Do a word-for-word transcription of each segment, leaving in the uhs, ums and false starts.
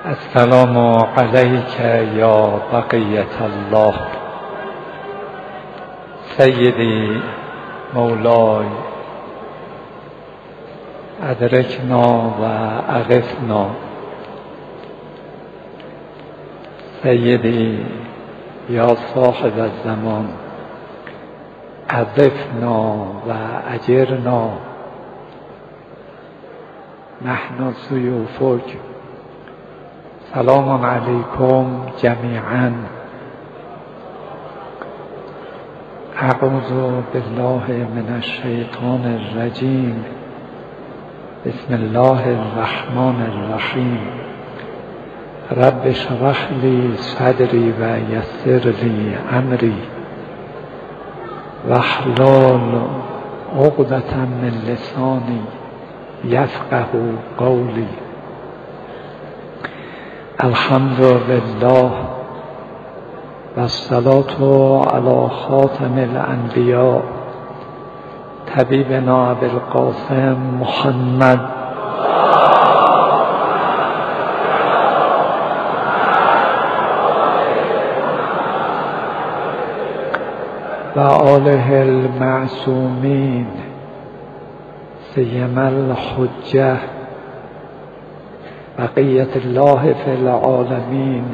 السلام علیک یا بقیة الله سیدی مولای ادرکنا و اغثنا سیدی یا صاحب الزمان اضفنا و اجرنا نحن ضیوفک. سلام علیکم جمیعا. اعوذ بالله من الشیطان الرجیم. بسم الله الرحمن الرحیم. رب اشرح لی صدری و یسر لی امری واحلل عقدة من لسانی یفقه قولی. الحمد لله و الصلاة علی خاتم الانبیاء طبیبنا ابوالقاسم محمد و آله المعصومین سیما الحجة بقیت الله فی العالمین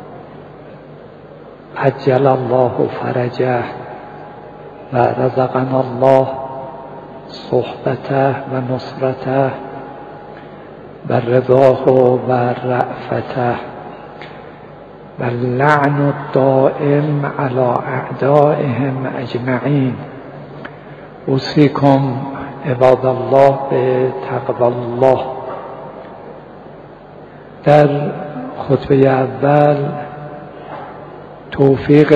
عجل الله فرجه و رزقنا الله صحبته و نصرته و رضاه و رأفته و اللعن الدائم علی اعدائهم اجمعین. اوصیکم عباد الله به تقوی الله. در خطبه اول توفیق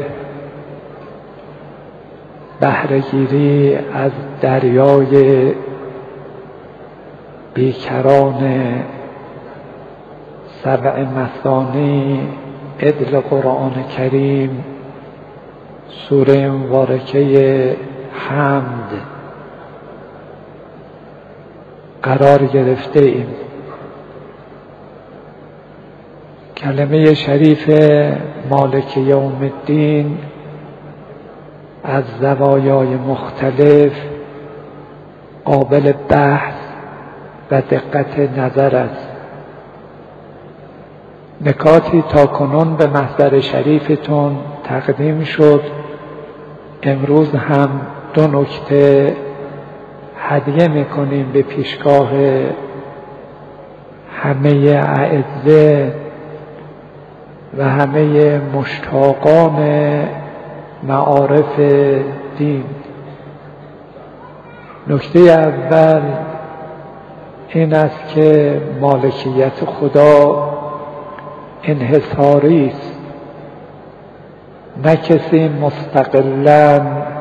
بهره‌گیری از دریای بیکران سبع مثانی عدل قرآن کریم سوره مبارکه حمد قرار گرفته ایم. کلمه شریف مالک یوم الدین از زوایای مختلف قابل بحث و دقت نظر است. نکاتی تاکنون به محضر شریفتون تقدیم شد. امروز هم دو نکته هدیه میکنیم به پیشگاه همه اعزه و همه مشتاقان معارف دین. نکته اول این است که مالکیت خدا انحصاری است. نه کسی مستقلاً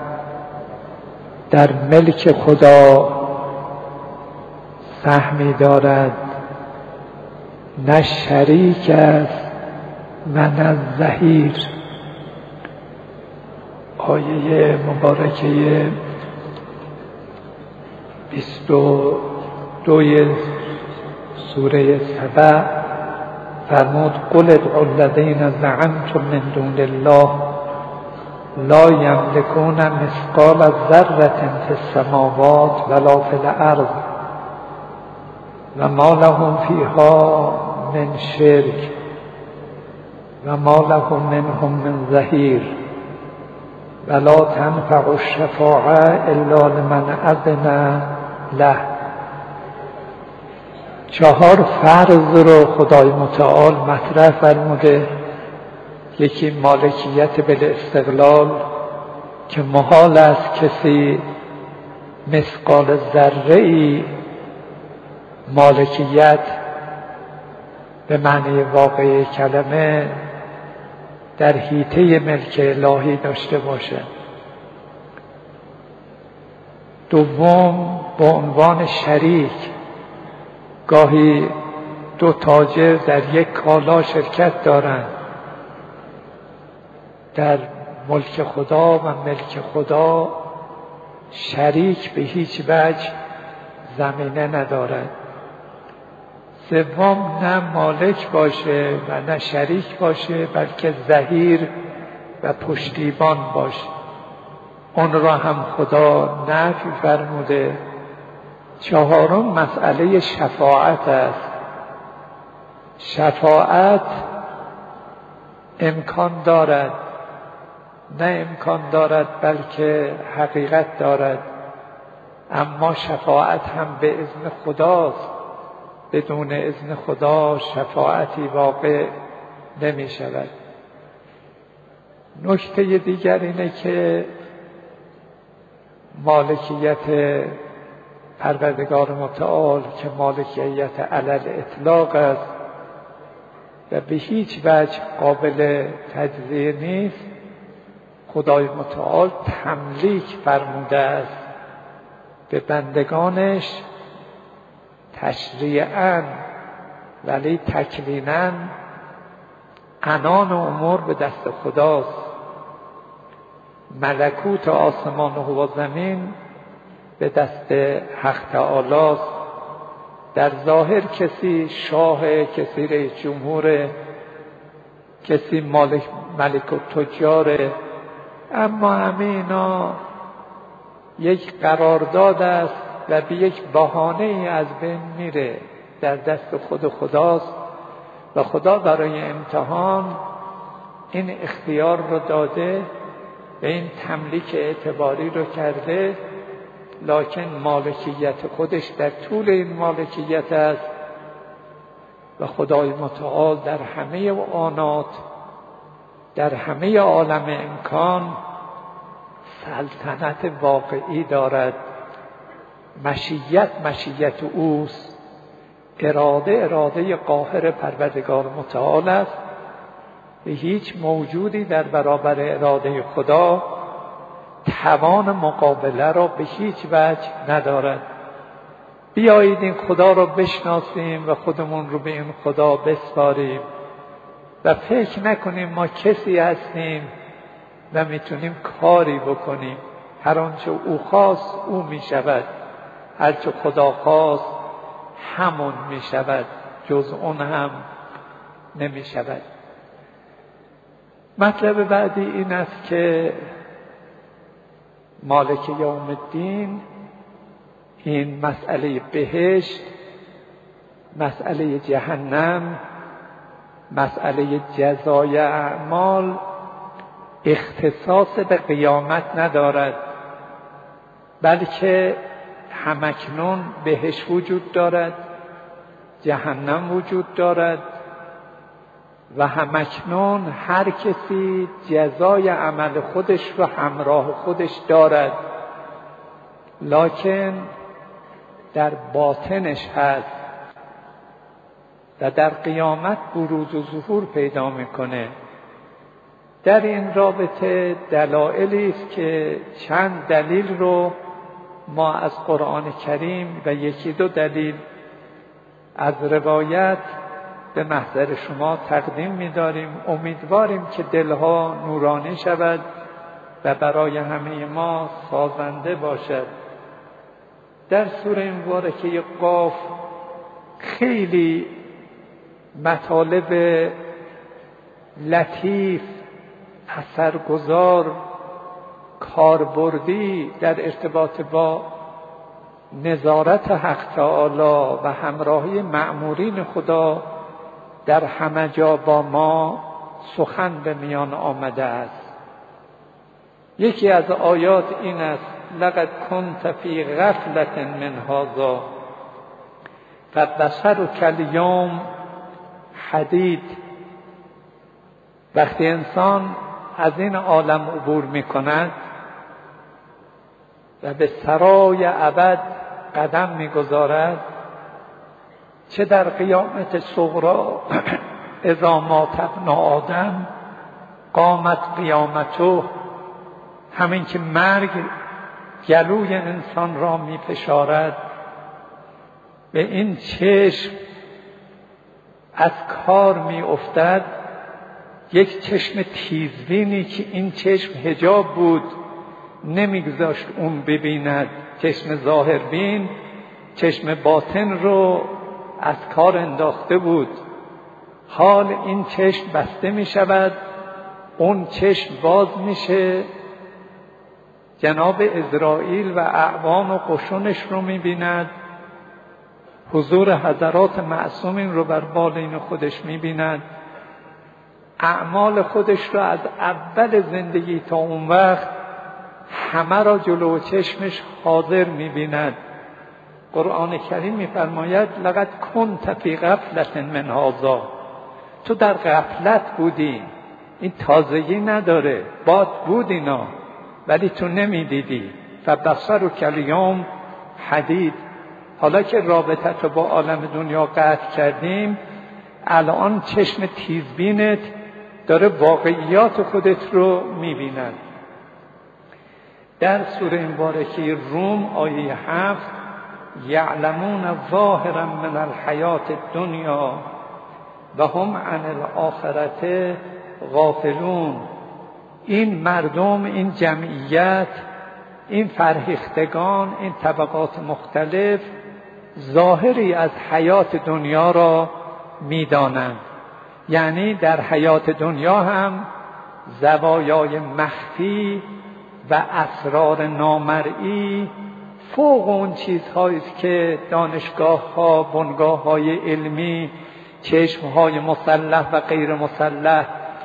در ملک خدا سهمی دارد، نه شریک است و نه ظهیر. آیه مبارکه بیست و دو سوره سبع فرمود قل ادعوا الذین زعمتم من دون الله لا یملکون مثقال ذرة فی السماوات ولا فی الارض و ما لهم فیها من شرک و ما لهم منهم من ظهیر ولا تنفع الشفاعة الا لمن اذن له. چهار فرض رو خدای متعال مطرح فرموده. یکی مالکیت بالاستقلال که محال است کسی مثقال ذره‌ای مالکیت به معنی واقعی کلمه در حیطه ملک الهی داشته باشه. دوم به عنوان شریک، گاهی دو تاجر در یک کالا شرکت دارند. در ملک خدا و ملک خدا شریک به هیچ وجه زمینه ندارد. سوم نه مالک باشه و نه شریک باشه، بلکه ظهیر و پشتیبان باشه. اون را هم خدا نفی فرموده. چهارم مسئله شفاعت است. شفاعت امکان دارد، نه امکان دارد بلکه حقیقت دارد، اما شفاعت هم به اذن خداست. بدون اذن خدا شفاعتی واقع نمی شود. نکته دیگر اینه که مالکیت پروردگار متعال که مالکیت علل اطلاق است و به هیچ وجه قابل تجزیه نیست، خدای متعال تملیک فرموده است به بندگانش تشریعاً ولی تکویناً. عنان امور به دست خداست. ملکوت آسمان و زمین به دست حق تعالی است. در ظاهر کسی شاه، کسی رئیس جمهور، کسی مالک ملک و تجاره، اما همه اینا یک قرارداد است و به یک بهانه ای از بین میره. در دست خود خداست و خدا برای امتحان این اختیار رو داده و این تملیک اعتباری رو کرده، لکن مالکیت خودش در طول این مالکیت است و خدای متعال در همه آنات، در همه عالم امکان سلطنت واقعی دارد. مشیت مشیت اوست، اراده اراده قاهر پروردگار متعال است و هیچ موجودی در برابر اراده خدا توان مقابله را به هیچ وجه ندارد. بیایید این خدا را بشناسیم و خودمون رو به این خدا بسپاریم و فکر نکنیم ما کسی هستیم و میتونیم کاری بکنیم. هر آنچه او خواست او میشود، هر چه خدا خواست همون میشود، جز اون هم نمیشود. مطلب بعدی این است که مالک یوم الدین این مسئله بهشت، مسئله جهنم، مسئله جزای اعمال اختصاص به قیامت ندارد، بلکه همکنون بهشت وجود دارد، جهنم وجود دارد و همکنون هر کسی جزای عمل خودش رو همراه خودش دارد، لکن در باطنش هست و در قیامت بروز و ظهور پیدا میکنه. در این رابطه دلایلی است که چند دلیل رو ما از قرآن کریم و یکی دو دلیل از روایت به محضر شما تقدیم می‌داریم. امیدواریم که دلها نورانی شود و برای همه ما سازنده باشد. در سوره مبارکه قاف خیلی مطالب لطیف، اثرگذار، کاربردی در ارتباط با نظارت حق تعالی و همراهی مأمورین خدا در همه جا با ما سخن به میان آمده است. یکی از آیات این است: لقد كنت فی غفلة من هذا فبصرک الیوم حدید. وقتی انسان از این عالم عبور می کند و به سرای ابد قدم می گذارد، چه در قیامت صغری اذا مات ابن آدم قامت قیامته، همین که مرگ گلوی انسان را می فشارد، به این چشم از کار می افتد. یک چشم تیزبینی که این چشم حجاب بود نمیگذاشت اون ببیند، چشم ظاهر بین چشم باطن رو از کار انداخته بود. حال این چشم بسته می شود، اون چشم باز میشه، جناب عزرائیل و اعوان و قشونش رو می بیند، حضور حضرات معصومین رو بر بالین خودش می بیند، اعمال خودش رو از اول زندگی تا اون وقت همه را جلو چشمش حاضر می بیند. قرآن کریم می فرماید لقد کنت فی غفلة من هذا، تو در غفلت بودی، این تازگی نداره، باد بود اینا ولی تو نمی دیدی. فبصرک الیوم حدید، حالا که رابطت رو با عالم دنیا قطع کردیم، الان چشم تیزبینت داره واقعیات خودت رو می بیند. در سوره مبارکه روم آیه هفت، یعلمون ظاهرا من الحیات الدنیا و هم عن الاخرة غافلون. این مردم، این جمعیت، این فرهیختگان، این طبقات مختلف ظاهری از حیات دنیا را می‌دانند. یعنی در حیات دنیا هم زوایای مخفی و اسرار نامرئی فوق اون چیزهایی که دانشگاه‌ها، بنگاه‌های علمی، چشم‌های مسلح و غیر مسلح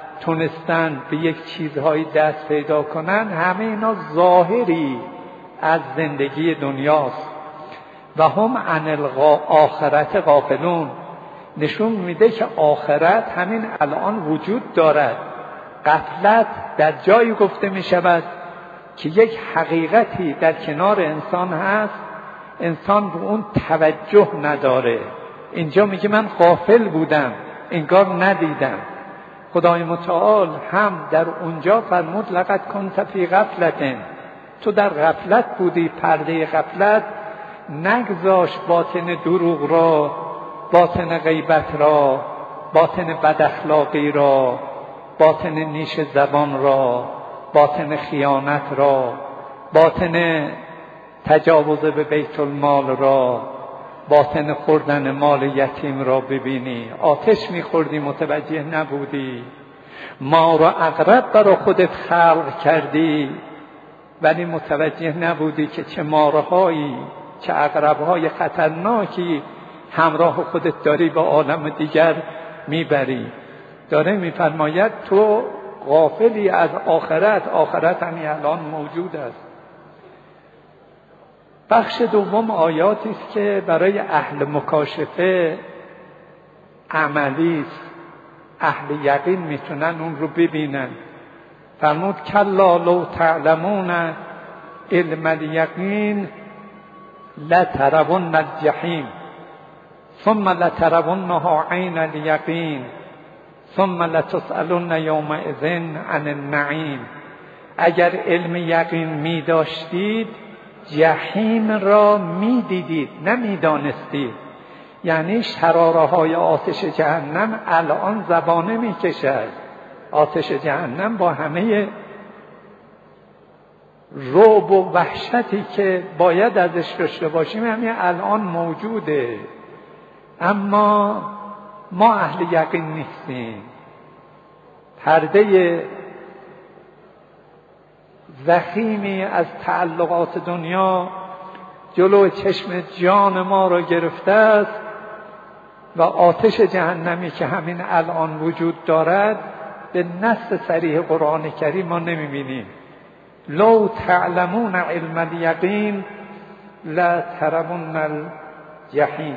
تونستن به یک چیزهایی دست پیدا کنن، همه اینا ظاهری از زندگی دنیاست. و هم عن الاخرة غافلون، نشون میده که آخرت همین الان وجود دارد. غفلت در جایی گفته میشود که یک حقیقتی در کنار انسان هست، انسان به اون توجه نداره. اینجا میگه من غافل بودم، انگار ندیدم. خدای متعال هم در اونجا فرمود لقد کنت فی غفلة، تو در غفلت بودی، پرده غفلت نگذاش باطن دروغ را، باطن غیبت را، باطن بداخلاقی را، باطن نیش زبان را، باطن خیانت را، باطن تجاوز به بیت المال را، باطن خوردن مال یتیم را ببینی. آتش میخوردی متوجه نبودی، ما را عقرب برا خودت خلق کردی ولی متوجه نبودی که چه مارهایی، چه عقربهای خطرناکی همراه خودت داری به عالم دیگر میبری. داره میفرماید تو غافلی از آخرت، آخرت همین الان موجود است. بخش دوم آیاتی است که برای اهل مکاشفه عملی است، اهل یقین میتونن اون رو ببینن. فرمود کلا لو تعلمون علم الیقین لترون الجحیم ثم لترونها عین الیقین ثم لتسألن یومئذ عن النعیم. اگر علم یقین می داشتید جحیم را می دیدید، نمی دانستید. یعنی شراره های آتش جهنم الان زبانه می کشد. آتش جهنم با همه رعب و وحشتی که باید ازش داشته باشیم همین الان موجوده، اما ما اهل یقین نیستیم. پرده ضخیمی از تعلقات دنیا جلو چشم جان ما را گرفته است و آتش جهنمی که همین الان وجود دارد به نص صریح قرآن کریم ما نمی‌بینیم. لو تعلمون علم الیقین لترون الجحیم.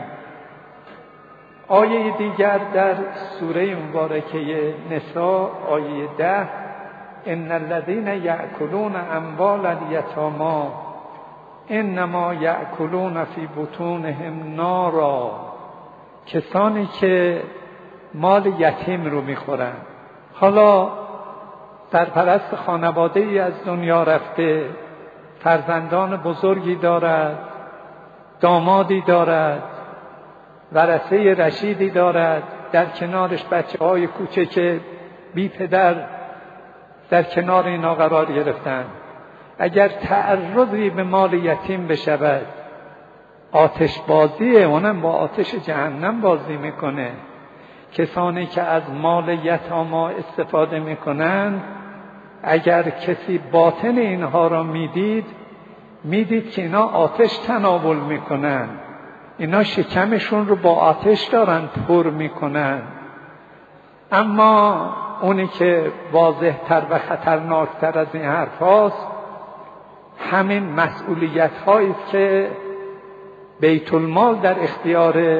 آیه دیگر در سوره مبارکه نساء آیه ده، ان الذين يأكلون اموال اليتامى انما يأكلون في بطونهم نارا. کسانی که مال یتیم رو میخورن، حالا سرپرست خانواده ای از دنیا رفته، فرزندان بزرگی دارد، دامادی دارد، ورثه رشیدی دارد، در کنارش بچه های کوچک بی پدر در کنار اینا قرار گرفتن. اگر تعرضی به مال یتیم بشود، آتش بازیه، اونم با آتش جهنم بازی میکنه. کسانی که از مال یتاما استفاده میکنن، اگر کسی باطن اینها را میدید میدید که اینا آتش تناول میکنن، اینا شکمشون رو با آتش دارن پر میکنن. اما اونی که واضح تر و خطرناکتر از این حرف هاست، همین مسئولیت هایی است که بیت المال در اختیار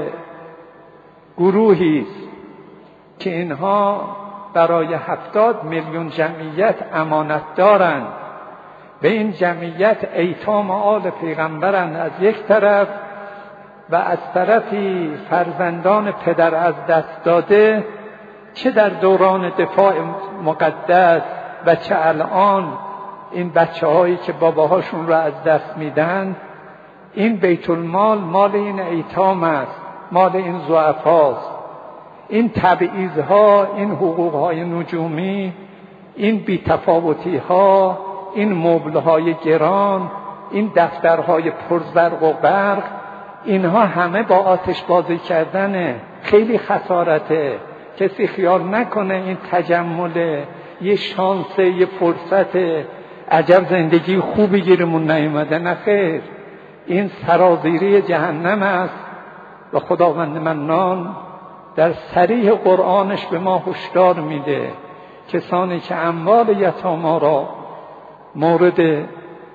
گروهی است که اینها برای هفتاد میلیون جمعیت امانت دارند. به این جمعیت ایتام آل پیغمبرند از یک طرف و از طرفی فرزندان پدر از دست داده، چه در دوران دفاع مقدس و چه الان این بچه هایی که باباهاشون رو از دست میدن. این بیت المال مال این ایتام است، مال این ضعفاست. این تبعیض‌ها، این حقوق‌های نجومی، این بی‌تفاوتی‌ها، این مبل‌های گران، این دفترهای پرزرق و برق، اینها همه با آتش بازی کردنه. خیلی خسارته. کسی خیال نکنه این تجمل یه شانس، یه فرصت، عجب زندگی خوبی گیرمون نیومده. نه خیر، این سرازیری جهنم است و خداوند منان در صریح قرآنش به ما هشدار میده. کسانی که اموال یتاما را مورد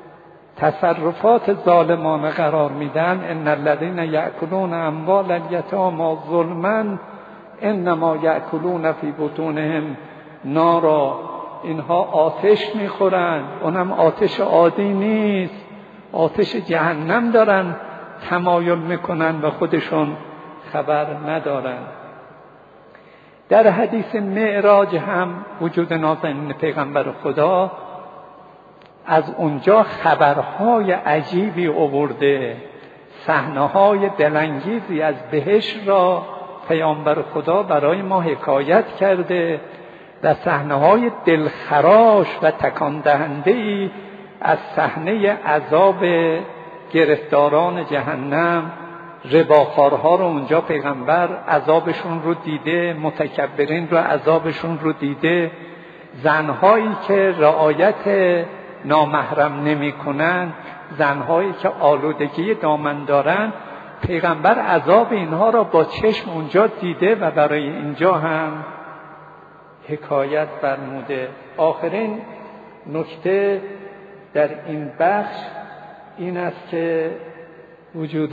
تصرفات ظالمانه قرار میدن، ان الذين یأکلون اموال الیتاما ظلما انما یأکلون فی بطونهم نارا، اینها آتش میخورند. اونم آتش عادی نیست، آتش جهنم دارن تمایل میکنن و خودشون خبر ندارن. در حدیث معراج هم وجود نازنین پیغمبر خدا از اونجا خبرهای عجیبی آورده، صحنه‌های دلانگیزی از بهشت را پیامبر خدا برای ما حکایت کرده و صحنه‌های دلخراش و تکان دهنده‌ای از صحنه عذاب گرفتاران جهنم. رباخوارها رو اونجا پیغمبر عذابشون رو دیده، متکبرین رو عذابشون رو دیده، زنهایی که رعایت نامحرم نمی کنن، زنهایی که آلودگی دامن دارن، پیغمبر عذاب اینها را با چشم اونجا دیده و برای اینجا هم حکایت فرموده. آخرین نکته در این بخش این است که وجود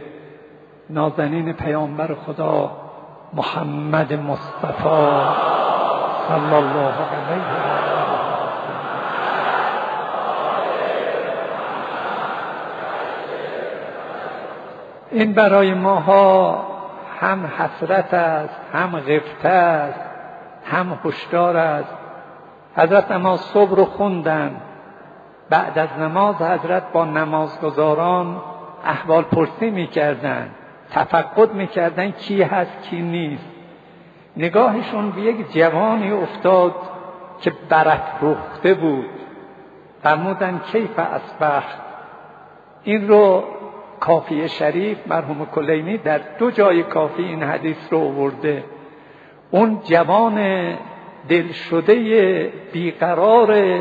نازنین پیامبر خدا محمد مصطفی صلی الله علیه و آله این برای ماها هم حسرت است، هم غبطه است، هم هشدار است. حضرت نماز صبح رو خوندن، بعد از نماز حضرت با نمازگزاران احوال پرسی میکردن، تفقد میکردن کی هست کی نیست. نگاهشون به یک جوانی افتاد که برافروخته بود. فرمودن کیف اصبحت. این رو کافیه شریف مرحوم کلینی در دو جای کافی این حدیث رو آورده. اون جوان دلشده بیقرار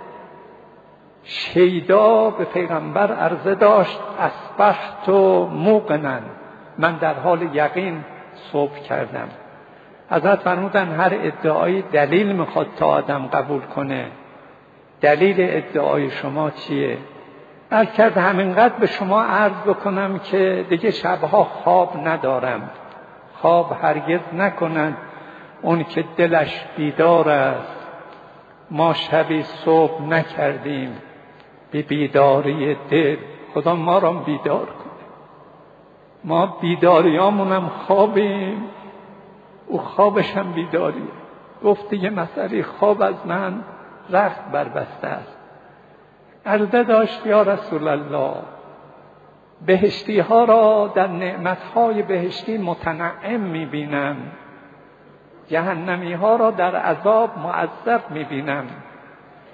شیدا به پیغمبر عرضه داشت اصبحت موقنا، من در حال یقین صبح کردم. حضرت فرمودن هر ادعای دلیل میخواد تا آدم قبول کنه. دلیل ادعای شما چیه؟ عرض کرد همینقدر به شما عرض بکنم که دیگه شبها خواب ندارم. خواب هرگز نکنند اون که دلش بیدار است. ما شبی صبح نکردیم به بیداری دل. خدا ما را بیدار کنه. ما بیداریامونم خوابیم، او خوابش هم بیداریه. گفت دیگه مسئله خواب از من رخت بربسته است. عرضه داشت یا رسول الله، بهشتی ها را در نعمت های بهشتی متنعم میبینم، جهنمی ها را در عذاب معذب میبینم.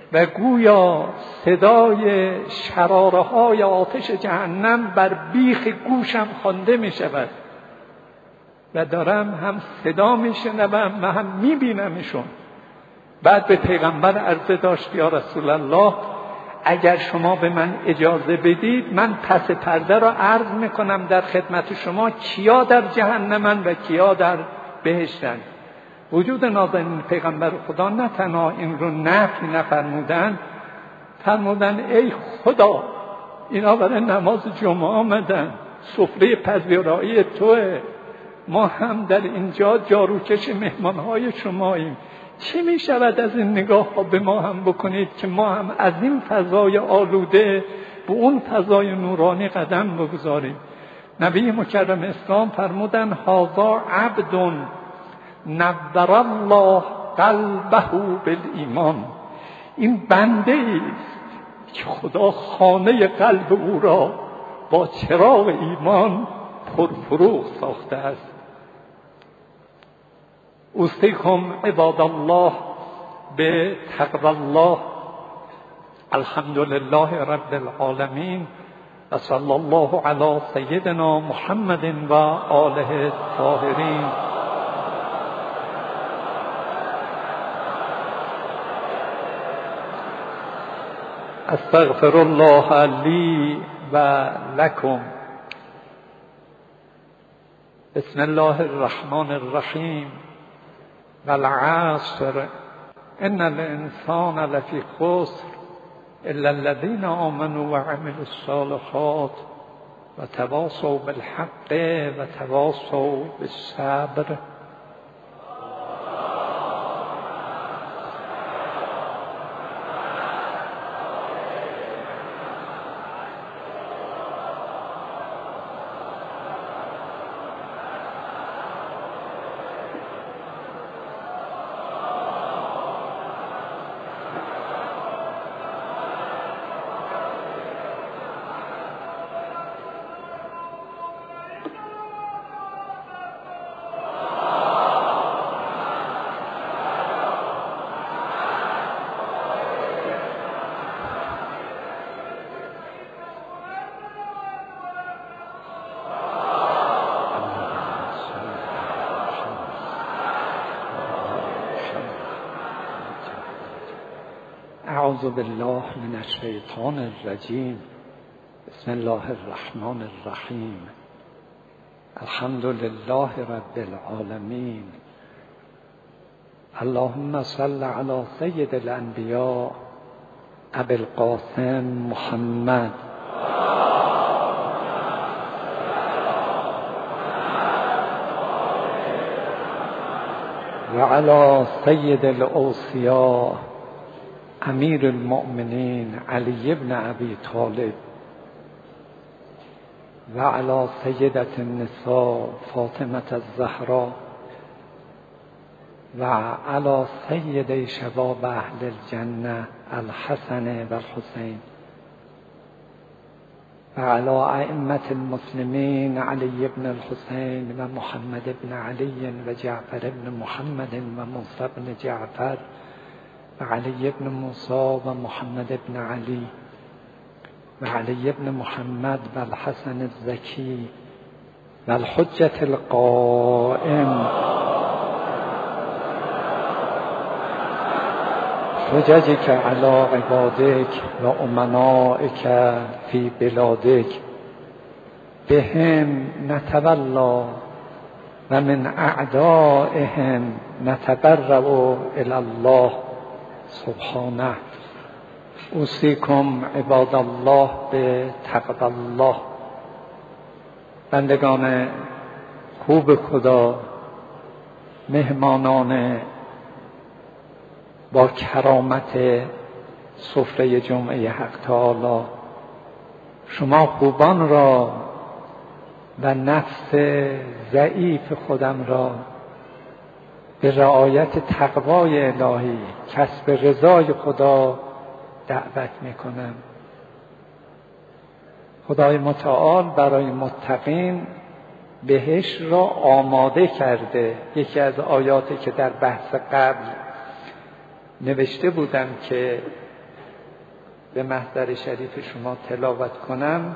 و گویا صدای شراره های آتش جهنم بر بیخ گوشم خوانده می شود و دارم هم صدا می شنوم و هم می بینمشون. بعد به پیغمبر عرضه داشت یا رسول الله اگر شما به من اجازه بدید من پس پرده را عرض میکنم در خدمت شما کیا در جهنمن و کیا در بهشتن. وجود نازنین پیغمبر خدا نه تنها این رو نفی نفرمودن، فرمودن ای خدا اینا برای نماز جمعه آمدن، سفره پذیرایی توه، ما هم در اینجا جاروکش مهمانهای شماییم، چی می شود از این نگاه ها به ما هم بکنید که ما هم از این فضای آلوده به اون فضای نورانی قدم بگذاریم. نبی مکرم اسلام فرمودن هذا عبد نور الله قلبه بالایمان، این بنده است که خدا خانه قلب او را با چراغ ایمان پرفروغ ساخته است. اوصیکم عباد الله به تقوی الله. الحمد لله رب العالمین و صلی الله علی سیدنا محمد و آله الطاهرین. استغفر الله لی و لکم. بسم الله الرحمن الرحیم. والعصر ان الانسان لفی خسر الا الذين آمنوا وعملوا الصالحات وتواصوا بالحق وتواصوا بالصبر. اعوذ بالله من الشیطان الرجیم. بسم الله الرحمن الرحیم. الحمد لله رب العالمین. اللهم صل علی سید الانبیاء ابی القاسم محمد و علی سید الاوصیاء امیر المؤمنین علی بن ابی طالب و علی سیدة النساء فاطمة الزهراء و علی سید شباب اهل الجنه الحسن و الحسین و علی ائمة المسلمین علی بن الحسین و محمد بن علی و جعفر بن محمد و موسی بن جعفر و علی بن موسی و محمد بن علی و علی بن محمد و الحسن الزکی و الحجة القائم حججك علی عبادك و امنائك فی بلادك بهم نتولا و من اعدائهم نتبرأ الی الله سبحانه. اوصیکم عباد الله به تقوی الله. بندگان خوب خدا، مهمانان با کرامت سفره جمعه حق تعالی، شما خوبان را و نفس ضعیف خودم را به رعایت تقوای الهی، کسب رضای خدا دعوت میکنم. خدای متعال برای متقین بهشت را آماده کرده. یکی از آیاتی که در بحث قبل نوشته بودم که به محضر شریف شما تلاوت کنم،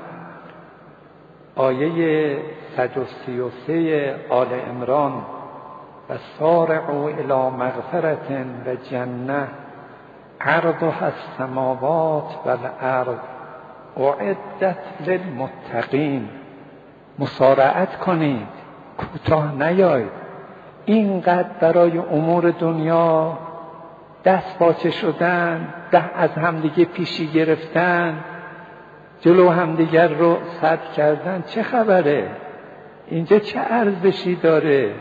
آیه صد و سی و سه آل عمران و سارعوا الی مغفرة و جنة عرضها السماوات و الارض اعدت للمتقین. مسارعت کنید، کوتاه نیایید. اینقدر برای امور دنیا دست پاچه شدن، ده از همدیگه پیشی گرفتن، جلو همدیگر رو سد کردن، چه خبره؟ اینجا چه ارزشی داره؟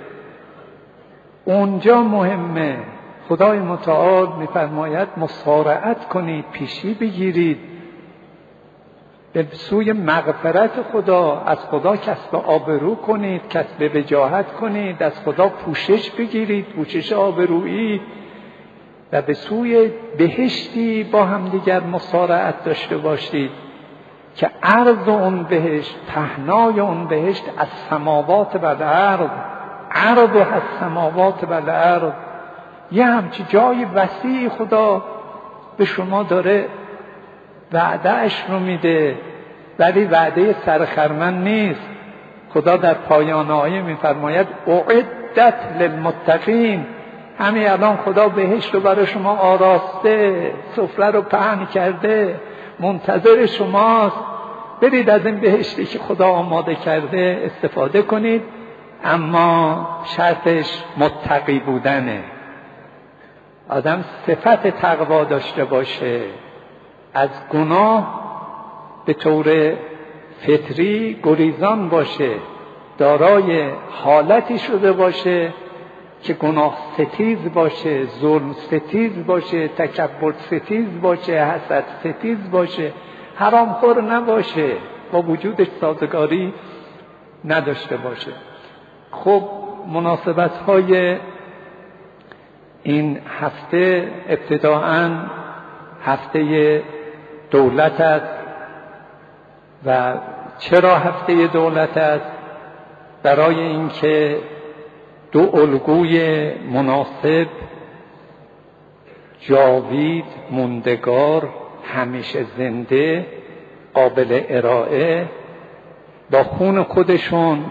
اونجا مهمه. خدای متعال میفرماید مسارعت کنید، پیشی بگیرید به سوی مغفرت خدا، از خدا کسب آبرو کنید، کسب وجاهت کنید، از خدا پوشش بگیرید، پوشش آبرویی، و به سوی بهشتی با هم دیگر مسارعت داشته باشید که عرض اون بهشت، پهنای اون بهشت از سماوات و الارض، عرض از سماوات و الارض. یه همچی جای وسیع خدا به شما داره وعدهش رو میده، ولی وعده سرخرمن نیست. خدا در پایان آیه میفرماید اعدت للمتقین. همین الان خدا بهشت رو برای شما آراسته، سفره رو پهن کرده، منتظر شماست. برید از این بهشتی که خدا آماده کرده استفاده کنید، اما شرطش متقی بودنه. آدم صفت تقوا داشته باشه، از گناه به طور فطری گریزان باشه، دارای حالتی شده باشه که گناه ستیز باشه، ظلم ستیز باشه، تکبر ستیز باشه، حسد ستیز باشه، حرام خور نباشه، با وجودش سازگاری نداشته باشه. خب مناسبت های این هفته ابتداءً هفته دولت است. و چرا هفته دولت است؟ برای اینکه دو الگوی مناسب، جاوید، موندگار، همیشه زنده، قابل ارائه، با خون خودشون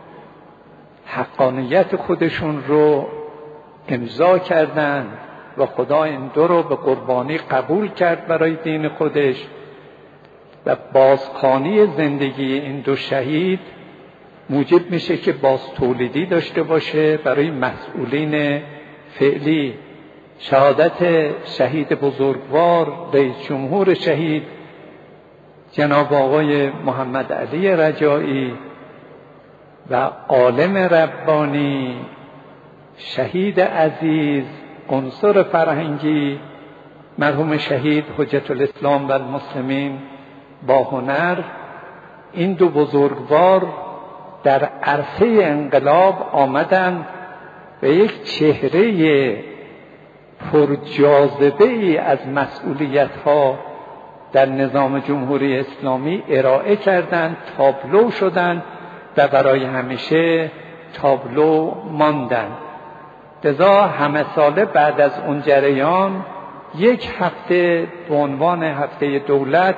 حقانیت خودشون رو امضا کردند و خدا این دو رو به قربانی قبول کرد برای دین خودش. و بازخوانی زندگی این دو شهید موجب میشه که باز تولیدی داشته باشه برای مسئولین فعلی. شهادت شهید بزرگوار، رئیس جمهور شهید جناب آقای محمد علی رجایی و عالم ربانی، شهید عزیز، عنصر فرهنگی، مرحوم شهید حجت الاسلام و المسلمین با هنر، این دو بزرگوار در عرصه انقلاب آمدند و یک چهره پرجاذبه ای از مسئولیت ها در نظام جمهوری اسلامی ارائه کردند، تابلو شدند و برای همیشه تابلو ماندند. لذا همه ساله بعد از اون جریان یک هفته به عنوان هفته دولت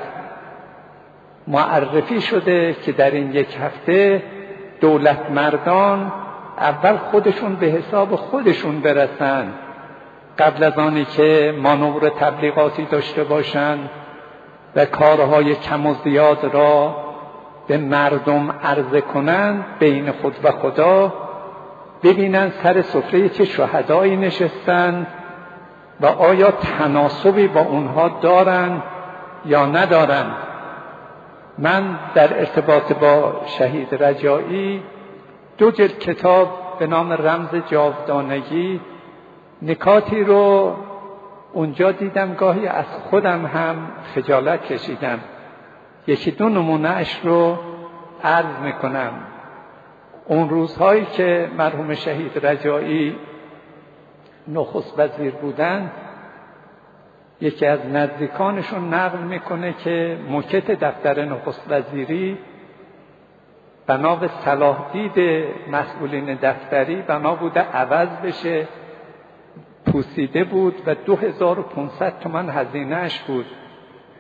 معرفی شده که در این یک هفته دولت مردان اول خودشون به حساب خودشون برسن، قبل از آنی که مانور تبلیغاتی داشته باشند و کارهای کم و زیاد را به مردم عرضه کنند، بین خود و خدا ببینن سر سفره چه شهدایی نشستند و آیا تناسبی با اونها دارند یا ندارند. من در ارتباط با شهید رجایی دو جلد کتاب به نام رمز جاودانگی نکاتی رو اونجا دیدم، گاهی از خودم هم خجالت کشیدم. یکی دو نمونه اش رو عرض میکنم. اون روزهایی که مرحوم شهید رجایی نخست وزیر بودن، یکی از نزدیکانشون نقل میکنه که موکت دفتر نخست وزیری بنا به صلاح دید مسئولین دفتری بنا بوده عوض بشه، پوسیده بود و دو هزار و پانصد تومان هزینهش بود.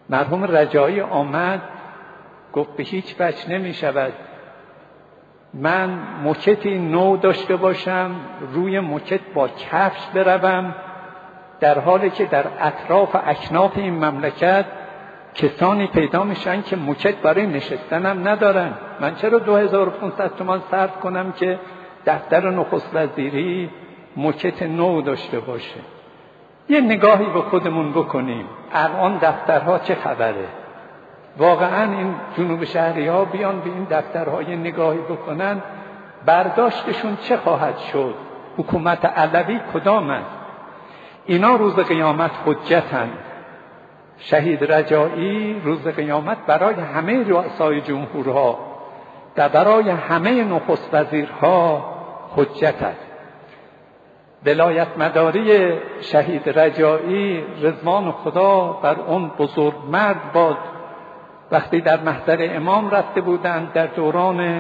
مرحوم رجایی آمد گفت به هیچ وجه نمی شود من موکتی نو داشته باشم، روی موکت با کفش بروم، در حالی که در اطراف و اکناف این مملکت کسانی پیدا میشن که موکت برای نشستنم ندارن. من چرا دو هزار و پانصد تومان صرف کنم که دفتر نخست وزیری موکت نو داشته باشه؟ یه نگاهی به خودمون بکنیم، الان دفترها چه خبره؟ واقعا این جنوب شهری ها بیان به این دفترهای نگاهی بکنن، برداشتشون چه خواهد شد؟ حکومت علوی کدام است؟ اینا روز قیامت حجتن. شهید رجایی روز قیامت برای همه رؤسای جمهورها و برای همه نخست وزیرها حجت است. ولایت مداری شهید رجایی رضوان خدا بر اون بزرگ مرد باد، وقتی در محضر امام رفته بودند در دوران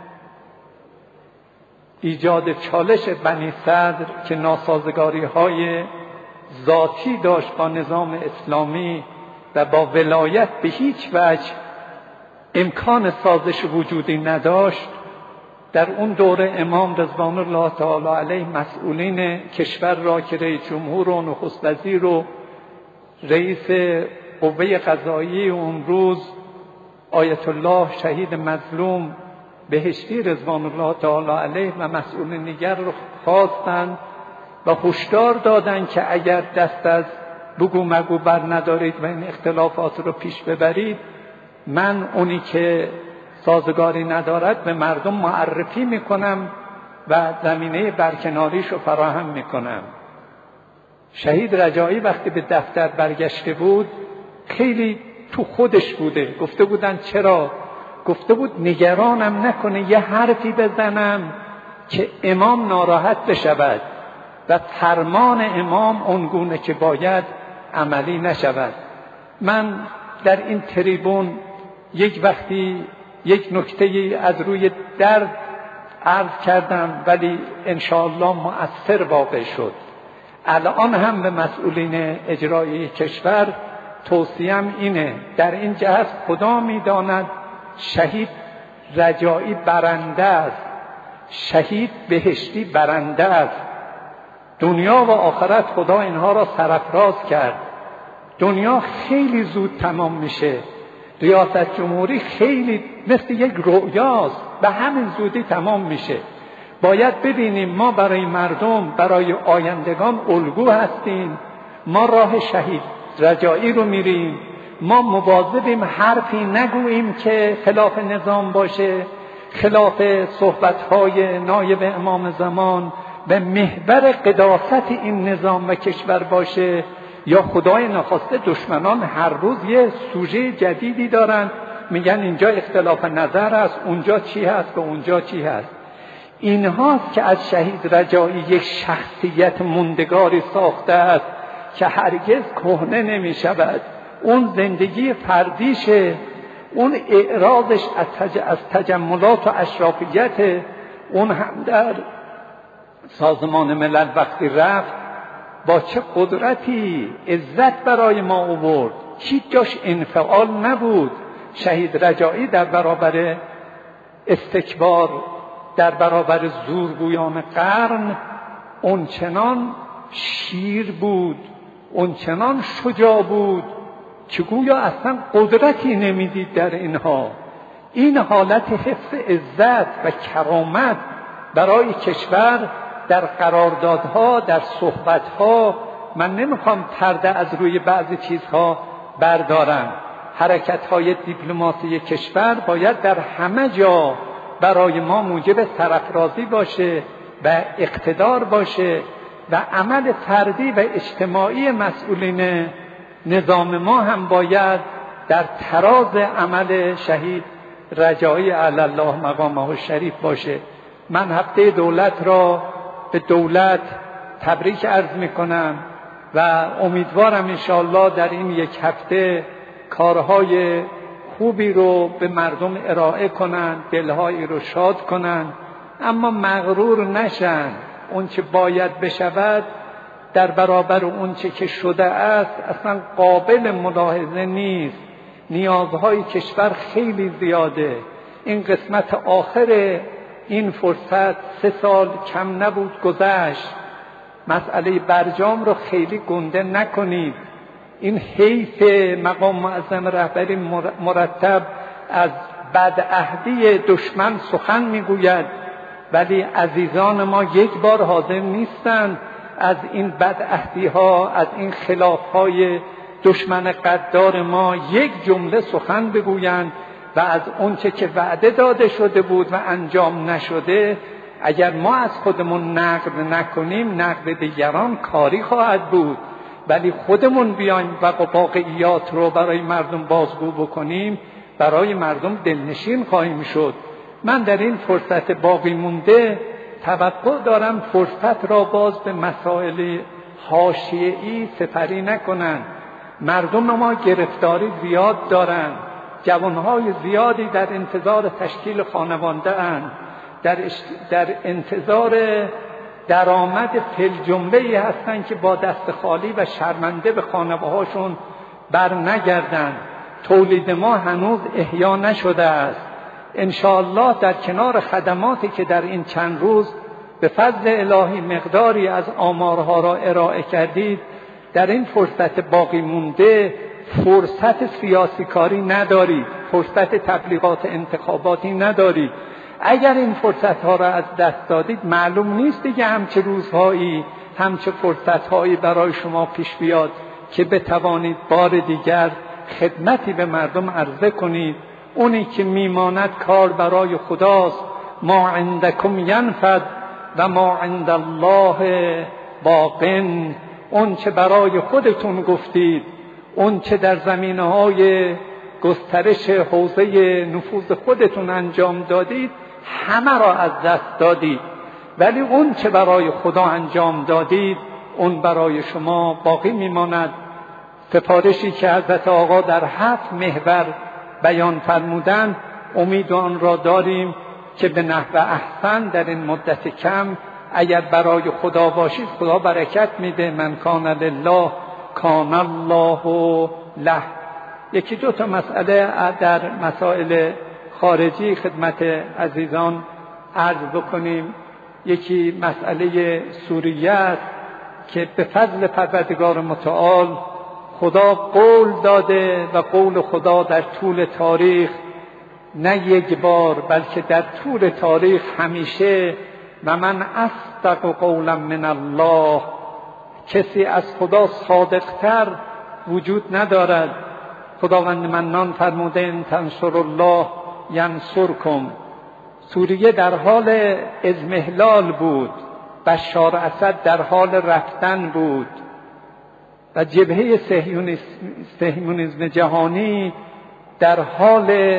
ایجاد چالش بنی صدر که ناسازگاری های ذاتی داشت با نظام اسلامی و با ولایت به هیچ وجه امکان سازش وجودی نداشت، در اون دوره امام رضوان الله تعالی علیه مسئولین کشور را که رئیس جمهور و نخست وزیر و رئیس قوه قضاییه اون روز آیت الله شهید مظلوم بهشتی رضوان الله تعالی علیه و مسئولین دیگر رو خواستند و هشدار دادند که اگر دست از بگو مگو بر ندارید و این اختلافات رو پیش ببرید، من اونی که سازگاری ندارد به مردم معرفی میکنم و زمینه برکناریش رو فراهم میکنم. شهید رجایی وقتی به دفتر برگشته بود خیلی تو خودش بوده. گفته بودن چرا؟ گفته بود نگرانم نکنه یه حرفی بزنم که امام ناراحت بشود و فرمان امام اونگونه که باید عملی نشود. من در این تریبون یک وقتی یک نکته از روی درد عرض کردم ولی انشاءالله مؤثر واقع شد. الان هم به مسئولین اجرایی کشور توصیم اینه، در این جهت خدا میداند شهید رجایی برنده است، شهید بهشتی برنده است. دنیا و آخرت خدا اینها را سرافراز کرد. دنیا خیلی زود تمام میشه، ریاست جمهوری خیلی مثل یک رؤیاست، به همین زودی تمام میشه. باید ببینیم ما برای مردم، برای آیندگان الگو هستیم. ما راه شهید رجایی رو میریم، ما مواظبیم حرفی نگوییم که خلاف نظام باشه، خلاف صحبت‌های نایب امام زمان و محور قداست این نظام و کشور باشه. یا خدای نخواسته دشمنان هر روز یه سوژه جدیدی دارن، میگن اینجا اختلاف نظر است، اونجا چی هست و اونجا چی هست. اینهاست که از شهید رجایی یک شخصیت موندگاری ساخته است که هرگز کهنه نمی شود. اون زندگی فردیشه، اون اعراضش از, تج... از تجملات و اشرافیت. اون هم در سازمان ملل وقتی رفت با چه قدرتی عزت برای ما آورد، هیچ جاش انفعال نبود. شهید رجایی در برابر استکبار، در برابر زورگویان قرن اون چنان شیر بود، اون چنان شجاع بود که گویا اصلا قدرتی نمیدید در اینها. این حالت حفظ عزت و کرامت برای کشور در قراردادها، در صحبتها، من نمیخوام پرده از روی بعضی چیزها بردارم. حرکت‌های دیپلماسی کشور باید در همه جا برای ما موجب سرافرازی باشه و اقتدار باشه و عمل فردی و اجتماعی مسئولین نظام ما هم باید در تراز عمل شهید رجایی علی الله مقامه الشریف باشه. من هفته دولت را به دولت تبریک عرض میکنم و امیدوارم انشاءالله در این یک هفته کارهای خوبی رو به مردم ارائه کنند، دلهایی رو شاد کنند، اما مغرور نشن. اون چه باید بشود در برابر اون چه که شده است اصلا قابل ملاحظه نیست. نیازهای کشور خیلی زیاده. این قسمت آخر این فرصت سه سال کم نبود گذشت. مسئله برجام رو خیلی گنده نکنید. این حیف مقام معظم رهبری مرتب از بدعهدی دشمن سخن میگوید، ولی عزیزان ما یک بار حاضر نیستند از این بدعهدی ها، از این خلاف های دشمن قدار ما یک جمله سخن بگویند و از اونچه که وعده داده شده بود و انجام نشده اگر ما از خودمون نقد نکنیم نقد دیگران کاری خواهد بود، ولی خودمون بیایم و واقعیات رو برای مردم بازگو بکنیم برای مردم دلنشین خواهیم شد. من در این فرصت باقی مونده توقع دارم فرصت را باز به مسائل حاشیه‌ای سپری نکنند. مردم ما گرفتاری زیاد دارند، جوانهای زیادی در انتظار تشکیل خانواده اند، در, در انتظار درآمد فی‌الجمله‌ای هستند که با دست خالی و شرمنده به خانواده‌هاشون بر نگردند. تولید ما هنوز احیا نشده است. انشاءالله در کنار خدماتی که در این چند روز به فضل الهی مقداری از آمارها را ارائه کردید، در این فرصت باقی مونده فرصت سیاسی کاری ندارید، فرصت تبلیغات انتخاباتی ندارید. اگر این فرصت ها را از دست دادید معلوم نیست دیگه همچه روزهایی همچه فرصت هایی برای شما پیش بیاد که بتوانید بار دیگر خدمتی به مردم عرضه کنید. اونی که میماند کار برای خداست. ما عندکم ینفد و ما عند الله باقٍ. اون چه برای خودتون گفتید، اون چه در زمینه‌های گسترش حوزه نفوذ خودتون انجام دادید همه را از دست دادید، ولی اون چه برای خدا انجام دادید اون برای شما باقی میماند. سفارشی که حضرت آقا در هفت محور بیان فرمودند امید آن را داریم که به نحو احسن در این مدت کم اگر برای خدا باشید خدا برکت میده. من کان لله کان الله له. یکی دو تا مسئله در مسائل خارجی خدمت عزیزان عرض بکنیم. یکی مسئله سوریه است که به فضل پروردگار متعال خدا قول داده و قول خدا در طول تاریخ نه یک بار بلکه در طول تاریخ همیشه و من اصدق قولا من الله، کسی از خدا صادقتر وجود ندارد. خداوند منان فرموده ان تنصروا الله ینصرکم. سوریه در حال اضمحلال بود، بشار اسد در حال رفتن بود و جبهه صهیونیسم جهانی در حال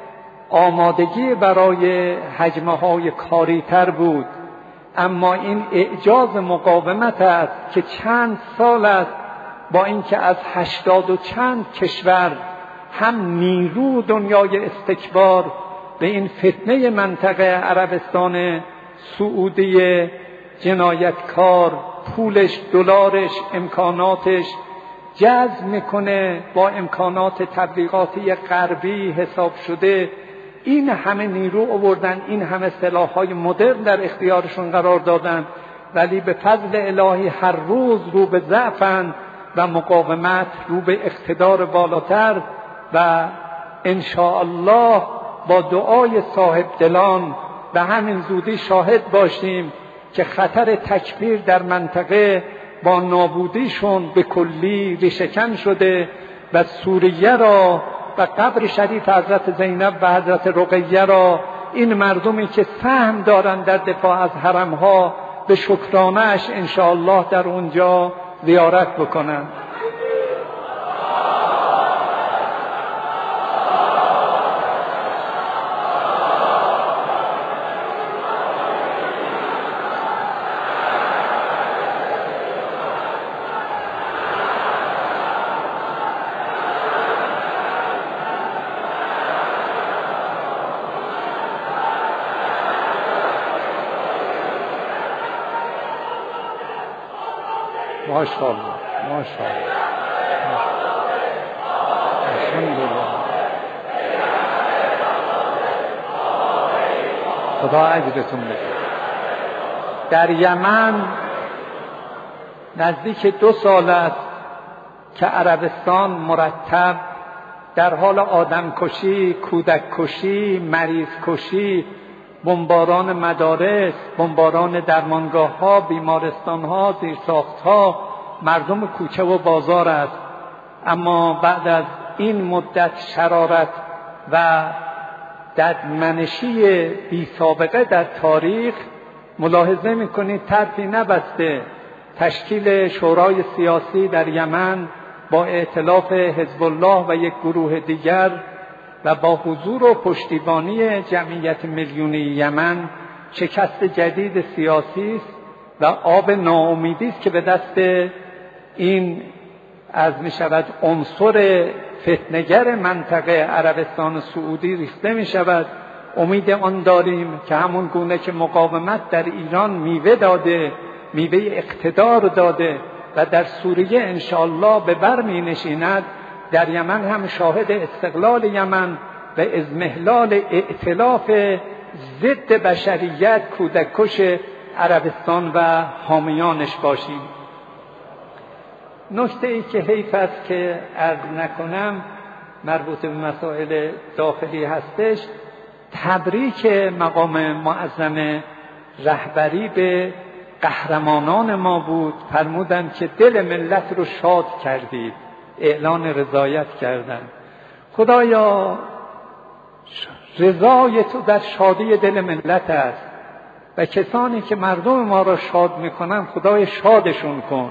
آمادگی برای هجمه های کاری تر بود. اما این اعجاز مقاومت است که چند سال است با اینکه از هشتاد و چند کشور هم نیرو دنیای استکبار به این فتنه منطقه عربستان سعودی جنایتکار پولش، دلارش، امکاناتش جذب میکنه با امکانات تبلیغاتی غربی حساب شده، این همه نیرو آوردن، این همه سلاح‌های مدرن در اختیارشون قرار دادن، ولی به فضل الهی هر روز رو به ضعفن و مقاومت رو به اقتدار بالاتر و انشاءالله با دعای صاحب دلان به همین زودی شاهد باشیم که خطر تکفیر در منطقه با نابودیشون به کلی ریشه‌کن شده و سوریه را و قبر شریف حضرت زینب و حضرت رقیه را این مردمی که سهم دارند در دفاع از حرمها به شکرانه‌اش انشاءالله در اونجا زیارت بکنند. ماشاءالله ماشاءالله الحمدلله. خدا اجرتون بده. در یمن نزدیک دو سال است که عربستان مرتب در حال آدمکشی، کودککشی، مریضکشی، بمباران مدارس، بمباران درمانگاه‌ها، بیمارستان‌ها، زیرساخت‌ها، مردم کوچه و بازار است. اما بعد از این مدت شرارت و ددمنشی بی سابقه در تاریخ ملاحظه می‌کنید طرفی نبسته تشکیل شورای سیاسی در یمن با ائتلاف حزب الله و یک گروه دیگر و با حضور و پشتیبانی جمعیت میلیونی یمن شکست جدید سیاسی است و آب ناامیدی است که به دست این از می شود عنصر فتنه‌گر منطقه عربستان سعودی ریخته می شود. امید آن داریم که همون گونه که مقاومت در ایران میوه داده، میوه اقتدار داده و در سوریه انشاءالله به بر می نشیند، در یمن هم شاهد استقلال یمن و اضمحلال ائتلاف ضد بشریت کودککش عربستان و حامیانش باشیم. نکته ای که حیف است که عرض نکنم مربوط به مسائل داخلی هستش، تبریک مقام معظم رهبری به قهرمانان ما بود. فرمودند که دل ملت رو شاد کردید، اعلان رضایت کردند. خدایا رضای تو در شادی دل ملت است و کسانی که مردم ما را شاد میکنن خدای شادشون کن.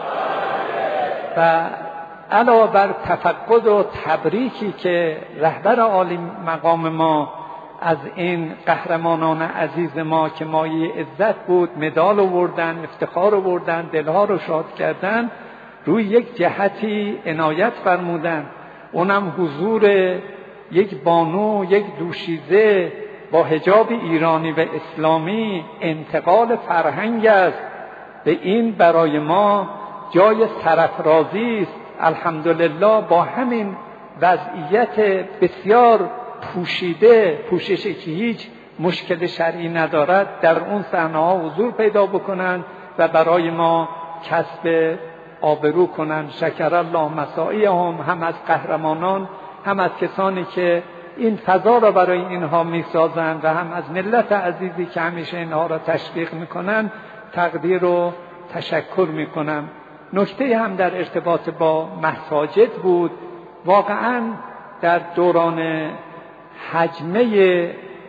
و علاوه بر تفقد و تبریکی که رهبر عالی مقام ما از این قهرمانان عزیز ما که مایه عزت بود مدال آوردن، افتخار آوردن، دلها رو شاد کردن، روی یک جهتی عنایت فرمودن، اونم حضور یک بانو، یک دوشیزه با حجاب ایرانی و اسلامی، انتقال فرهنگ است. به این برای ما جای سرافرازی است. الحمدلله با همین وضعیت بسیار پوشیده، پوششی که هیچ مشکل شرعی ندارد، در اون صحنه‌ها حضور پیدا بکنند و برای ما کسب آبرو کنند. شکر الله مساعیهم، هم از قهرمانان هم از کسانی که این فضا را برای اینها میسازند و هم از ملت عزیزی که همیشه اینها را تشویق میکنند تقدیر و تشکر میکنم. نکته هم در ارتباط با مساجد بود. واقعا در دوران حجمه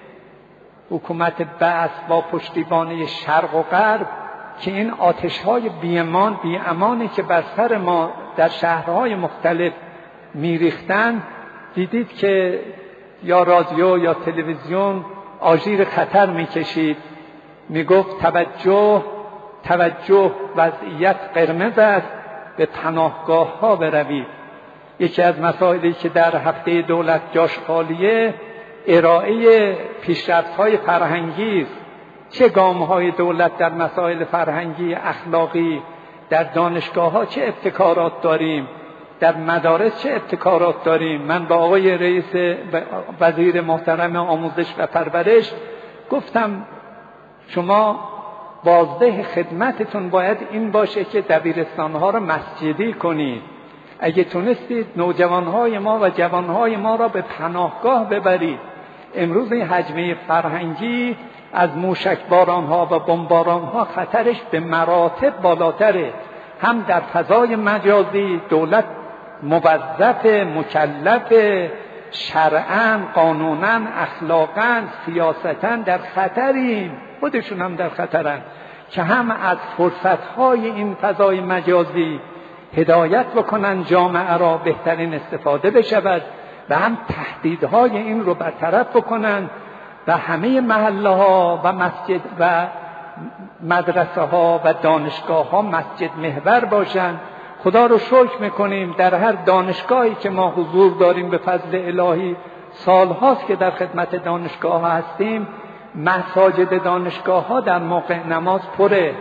حکومت بعث با پشتیبانی شرق و غرب که این آتش‌های بی‌امان بی‌امانی که بر سر ما در شهرهای مختلف میریختند، دیدید که یا رادیو یا تلویزیون آژیر خطر میکشید، میگفت توجه توجه وضعیت قرمز است، به پناهگاه ها بروید. یکی از مسائلی که در هفته دولت جاش خالیه ارائه پیشرفت‌های فرهنگی است. چه گام‌های دولت در مسائل فرهنگی اخلاقی، در دانشگاه‌ها چه ابتکارات داریم، در مدارس چه ابتکارات داریم. من با آقای رئیس وزیر محترم آموزش و پرورش گفتم شما بازده خدمتتون باید این باشه که دبیرستان‌ها را مسجدی کنید. اگه تونستید نوجوانهای ما و جوانهای ما را به پناهگاه ببرید. امروز این حجمه فرهنگی از موشکبارانها و بمبارانها خطرش به مراتب بالاتره. هم در فضای مجازی دولت موظف، مکلف، شرعاً، قانوناً، اخلاقاً، سیاستاً در خطریم، خودشون هم در خطرن، که هم از فرصتهای این فضای مجازی هدایت بکنن جامعه را بهترین استفاده بشود و هم تهدیدهای این رو برطرف بکنن و همه محله ها و مسجد و مدرسه ها و دانشگاه ها مسجد محور باشند. خدا رو شکر میکنیم در هر دانشگاهی که ما حضور داریم به فضل الهی، سالهاست که در خدمت دانشگاه ها هستیم، مساجد دانشگاه ها در موقع نماز پره.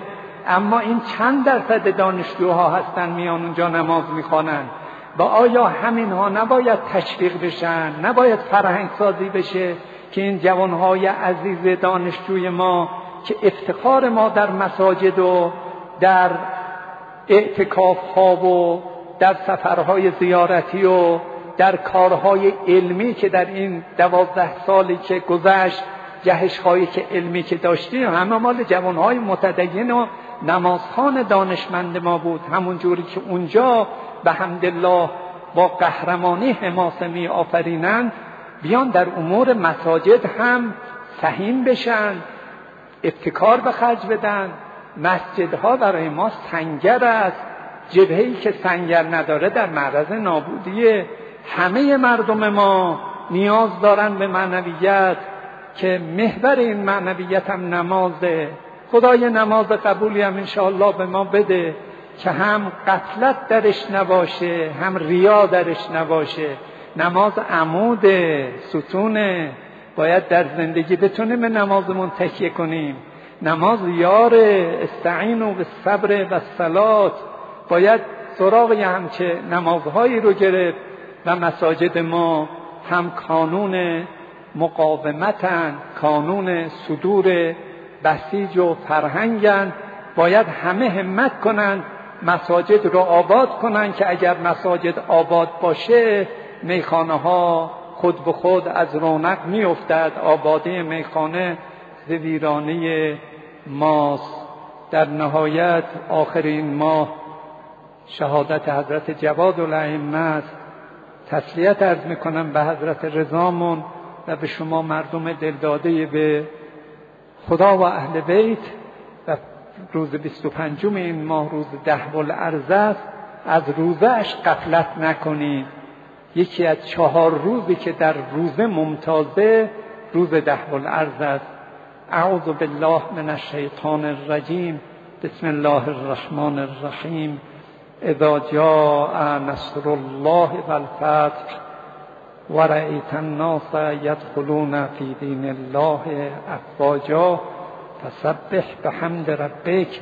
اما این چند درصد دانشجوها هستن میان اونجا نماز میخوانن؟ و آیا همینها نباید تشویق بشن؟ نباید فرهنگ سازی بشه که این جوانهای عزیز دانشجوی ما که افتخار ما در مساجد و در اعتکاف ها و در سفرهای زیارتی و در کارهای علمی که در این دوازده سالی که گذشت، جهش‌هایی که علمی که داشتیم، همه مال جوانهای متدین و نمازخوان دانشمند ما بود. همون جوری که اونجا به حمدالله با قهرمانی حماسه می آفرینند، بیان در امور مساجد هم سهیم بشن، ابتکار به خرج بدن. مسجدها برای ما سنگر است، جبهه‌ای که سنگر نداره در معرض نابودیه. همه مردم ما نیاز دارن به معنویت که محور این معنویت هم نمازه. خدای نماز قبولی هم انشاءالله به ما بده که هم غفلت درش نباشه، هم ریا درش نباشه. نماز عمود ستونه، باید در زندگی بتونیم به نمازمون تکیه کنیم. نماز یار استعینوا بالصبر و الصلاة، باید سراغ همچه نمازهایی رو گرفت. و مساجد ما هم کانون مقاومتن، کانون صدور بسیج و فرهنگن. باید همه همت کنند مساجد رو آباد کنند که اگر مساجد آباد باشه میخانه ها خود به خود از رونق میافتد. آبادی میخانه ز ویرانه ماست. در نهایت آخرین ماه شهادت حضرت جواد الائمه است. تسلیت عرض میکنم به حضرت رضامون و به شما مردم دلداده به خدا و اهل بیت. و روز بیست و پنجم این ماه روز دهو الارض است، از روزش غفلت نکنید. یکی از چهار روزی که در روزه ممتازه روز دهو الارض است. اعوذ بالله من الشیطان الرجیم. بسم الله الرحمن الرحیم. اذا جاء نصر الله والفتح ورأيت الناس يدخلون في دين الله افواجا فسبح بحمد ربك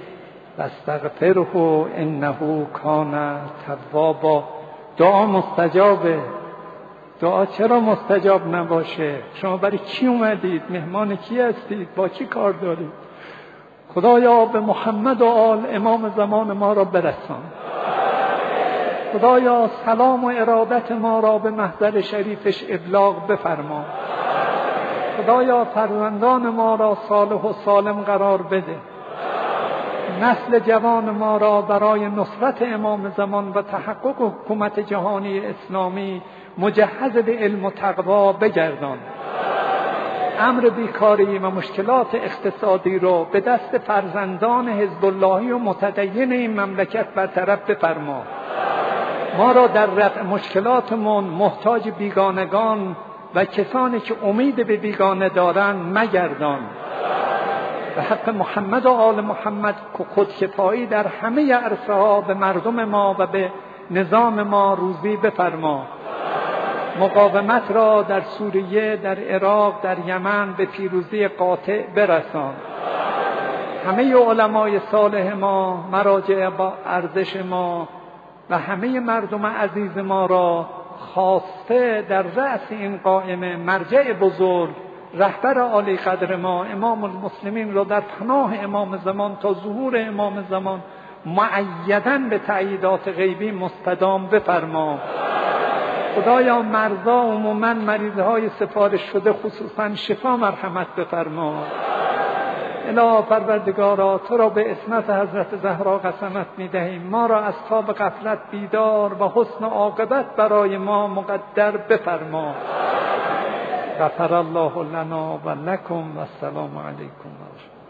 واستغفره انه كان توابا. دعا مستجابه. دعا چرا مستجاب نباشه؟ شما برای کی اومدید؟ مهمان کی هستید؟ با کی کار دارید؟ خدایا به محمد و آل امام زمان ما را برسان. خدایا سلام و ارادت ما را به محضر شریفش ابلاغ بفرما. خدایا فرزندان ما را صالح و سالم قرار بده. نسل جوان ما را برای نصرت امام زمان و تحقق حکومت جهانی اسلامی مجهز به علم و تقوا بگردان. امر بیکاری و مشکلات اقتصادی رو به دست فرزندان حزب اللهی و متدین این مملکت برطرف بفرما. ما را در رفع مشکلاتمون محتاج بیگانگان و کسانی که امید به بیگانه دارن مگردان. به حق محمد و آل محمد خودکفایی در همه عرصه ها به مردم ما و به نظام ما روزی بفرما. مقاومت را در سوریه، در عراق، در یمن به پیروزی قاطع برسان. همه علمای صالح ما، مراجع با ارزش ما و همه مردم عزیز ما را خواسته در رأس این قائمه مرجع بزرگ، رهبر عالی قدر ما امام المسلمین را در پناه امام زمان تا ظهور امام زمان مؤیداً به تأییدات غیبی مستدام بفرما. خدایا مرضا عموماً مریضهای سفارش شده خصوصاً شفا مرحمت بفرما. الها پروردگارا تو را به اسمت حضرت زهرا قسمت می‌دهیم ما را از خواب غفلت بیدار و حسن عاقبت برای ما مقدر بفرما. غفر الله لنا و لکم و السلام علیکم و رحمت الله.